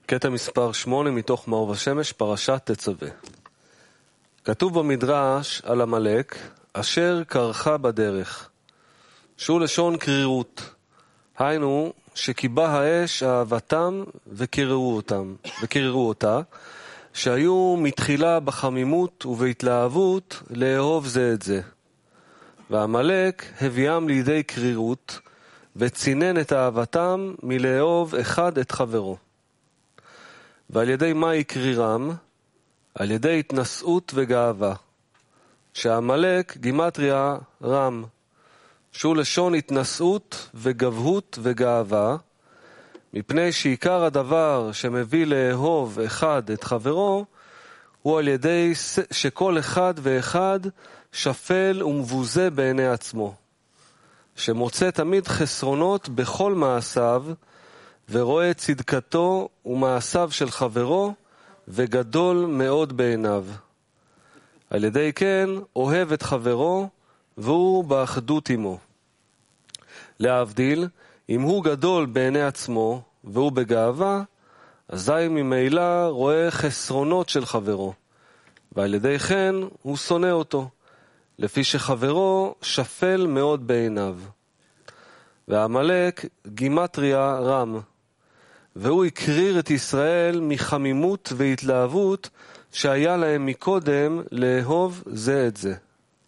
קטע מספר 8 מתוך מאור השמש, פרשת תצווה. כתוב במדרש על עמלק, אשר קרחה בדרך, שהוא לשון קרירות. היינו, שקיבה האש אהבתם וקררו אותה, שהיו מתחילה בחמימות ובהתלהבות לאהוב זה את זה. ועמלק הביאם לידי קרירות, וצינן את אהבתם מלאהוב אחד את חברו. ועל ידי מה יקרירם? על ידי התנשאות וגאווה. שעמלק גימטריה רם, שהוא לשון התנשאות וגבהות וגאווה, מפני שעיקר הדבר שמביא לאהוב אחד את חברו, הוא על ידי שכל אחד ואחד שפל ומבוזה בעיני עצמו, שמוצא תמיד חסרונות בכל מעשיו, ורואה צדקתו ומעשיו של חברו, וגדול מאוד בעיניו. על ידי כן אוהב את חברו, והוא באחדות עמו. להבדיל, אם הוא גדול בעיני עצמו, והוא בגאווה, אזי ממילא רואה חסרונות של חברו, ועל ידי כן הוא שונא אותו, לפי שחברו שפל מאוד בעיניו. ועמלק גימטריה רם, והוא הקריר את ישראל מחמימות והתלהבות שהיה להם מקודם לאהוב זה את זה.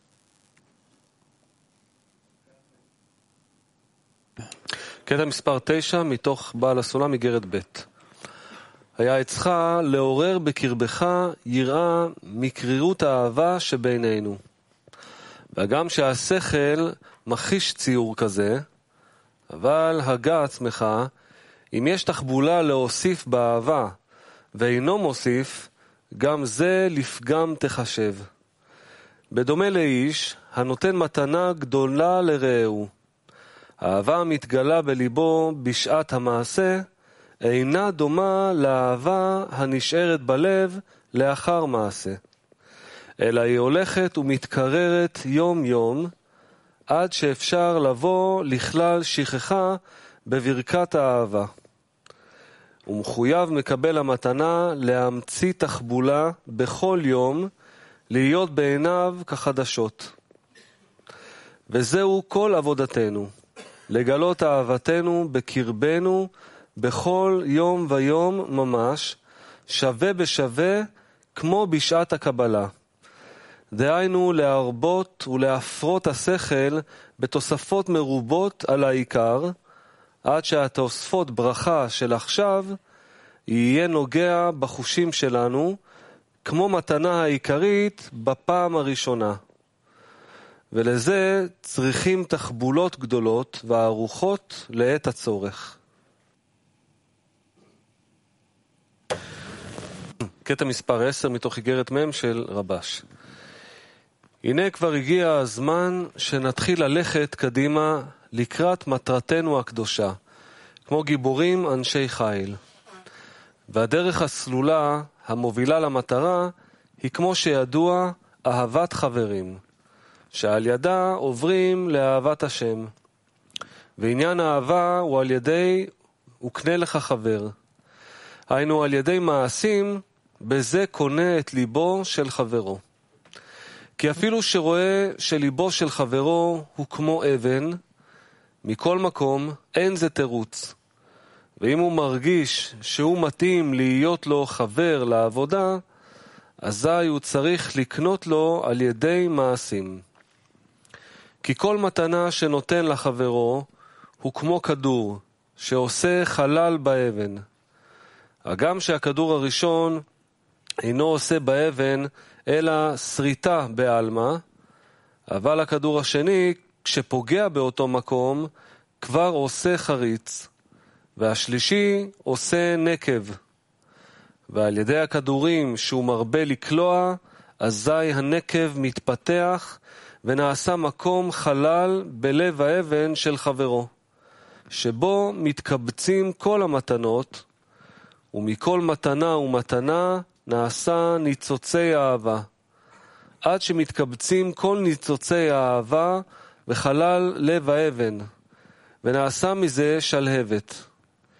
קטע מספר 9 מתוך בעל הסולם איגרת ב'. היה עצך לעורר בקרבך יראה מקרירות האהבה שבינינו. וגם שהשכל מחיש ציור כזה, אבל הגע עצמך, אם יש תחבולה להוסיף באהבה ואינו מוסיף, גם זה לפגם תחשב. בדומה לאיש הנותן מתנה גדולה לרעהו. האהבה המתגלה בליבו בשעת המעשה אינה דומה לאהבה הנשארת בלב לאחר מעשה, אלא היא הולכת ומתקררת יום יום, עד שאפשר לבוא לכלל שכחה בברכת האהבה. ומחויב מקבל המתנה להמציא תחבולה בכל יום, להיות בעיניו כחדשות. וזהו כל עבודתנו, לגלות אהבתנו בקרבנו בכל יום ויום ממש, שווה בשווה כמו בשעת הקבלה. דהיינו להרבות ולהפרות השכל בתוספות מרובות על העיקר, עד שהתוספות ברכה של עכשיו יהיה נוגע בחושים שלנו, כמו מתנה העיקרית בפעם הראשונה. ולזה צריכים תחבולות גדולות וערוכות לעת הצורך. קטע מספר 10 מתוך איגרת מ' של רבש. הנה כבר הגיע הזמן שנתחיל ללכת קדימה לקראת מטרתנו הקדושה, כמו גיבורים אנשי חיל. והדרך הסלולה המובילה למטרה היא כמו שידוע אהבת חברים, שעל ידה עוברים לאהבת השם. ועניין האהבה הוא על ידי וקנה לך חבר. היינו על ידי מעשים, בזה קונה את ליבו של חברו. כי אפילו שרואה שליבו של חברו הוא כמו אבן, מכל מקום אין זה תירוץ. ואם הוא מרגיש שהוא מתאים להיות לו חבר לעבודה, אזי הוא צריך לקנות לו על ידי מעשים. כי כל מתנה שנותן לחברו הוא כמו כדור שעושה חלל באבן. הגם שהכדור הראשון אינו עושה באבן אלא שריטה בעלמא, אבל הכדור השני כשפוגע באותו מקום כבר עושה חריץ, והשלישי עושה נקב. ועל ידי הכדורים שהוא מרבה לקלוע, אזי הנקב מתפתח ונעשה מקום חלל בלב האבן של חברו, שבו מתקבצים כל המתנות, ומכל מתנה ומתנה נעשה ניצוצי אהבה, עד שמתקבצים כל ניצוצי האהבה וחלל לב האבן, ונעשה מזה שלהבת.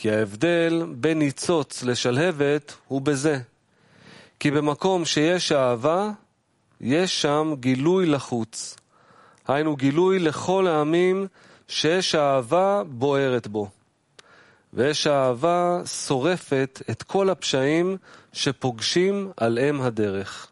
כי ההבדל בין ניצוץ לשלהבת הוא בזה. כי במקום שיש אהבה, יש שם גילוי לחוץ. היינו גילוי לכל העמים שיש אהבה בוערת בו. ויש אהבה שורפת את כל הפשעים שפוגשים על אם הדרך.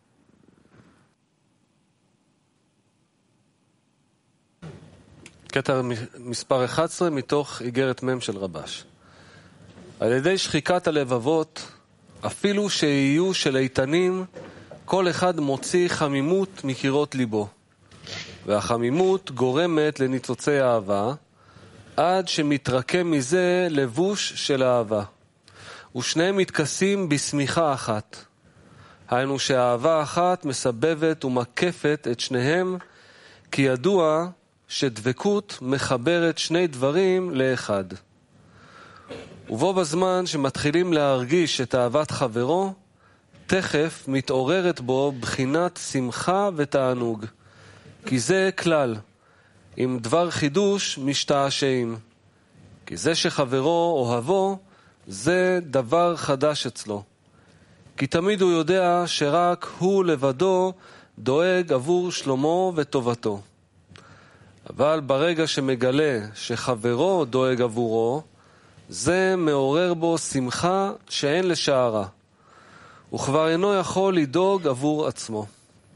קטע מספר 11 מתוך איגרת מ' של רבש. על ידי שחיקת הלבבות, אפילו שיהיו של איתנים, כל אחד מוציא חמימות מקירות ליבו. והחמימות גורמת לניצוצי אהבה, עד שמתרקם מזה לבוש של אהבה. ושניהם מתכסים בשמיכה אחת. היינו שאהבה אחת מסבבת ומקפת את שניהם, כי ידוע שדבקות מחברת שני דברים לאחד. ובו בזמן שמתחילים להרגיש את אהבת חברו, תכף מתעוררת בו בחינת שמחה ותענוג. כי זה כלל, עם דבר חידוש משתעשעים. כי זה שחברו אוהבו, זה דבר חדש אצלו. כי תמיד הוא יודע שרק הוא לבדו דואג עבור שלומו וטובתו. אבל ברגע שמגלה שחברו דואג עבורו, זה מעורר בו שמחה שאין לשערה. הוא כבר אינו יכול לדאוג עבור עצמו.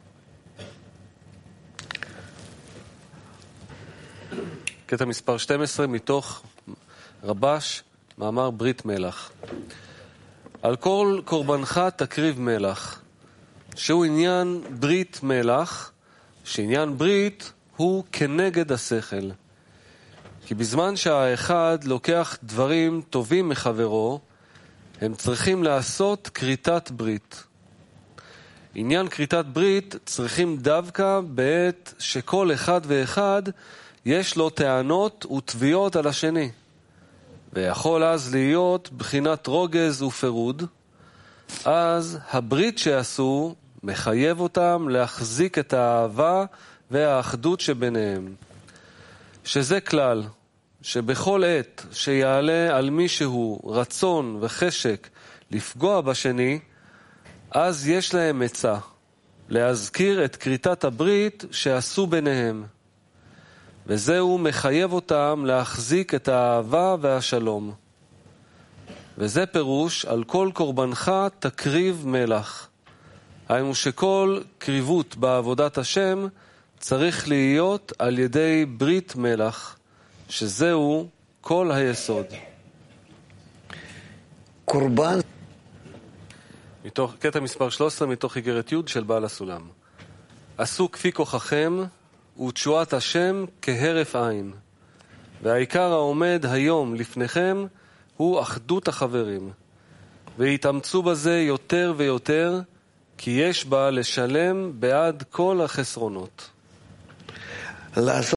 קטע מספר 12 מתוך רבש, מאמר ברית מלח. על כל קורבנך תקריב מלח, שהוא עניין ברית מלח, שעניין ברית הוא כנגד השכל. כי בזמן שהאחד לוקח דברים טובים מחברו, הם צריכים לעשות כריתת ברית. עניין כריתת ברית צריכים דווקא בעת שכל אחד ואחד יש לו טענות ותביעות על השני. ויכול אז להיות בחינת רוגז ופירוד, אז הברית שעשו מחייב אותם להחזיק את האהבה והאחדות שביניהם. שזה כלל, שבכל עת שיעלה על מישהו רצון וחשק לפגוע בשני, אז יש להם עצה, להזכיר את כריתת הברית שעשו ביניהם. וזהו מחייב אותם להחזיק את האהבה והשלום. וזה פירוש על כל קורבנך תקריב מלח. היינו שכל קריבות בעבודת השם צריך להיות על ידי ברית מלח, שזהו כל היסוד. קורבן. מתוך קטע מספר 13 מתוך איגרת י' של בעל הסולם. עשו כפי כוחכם ותשועת השם כהרף עין. והעיקר העומד היום לפניכם הוא אחדות החברים. והתאמצו בזה יותר ויותר, כי יש בה לשלם בעד כל החסרונות.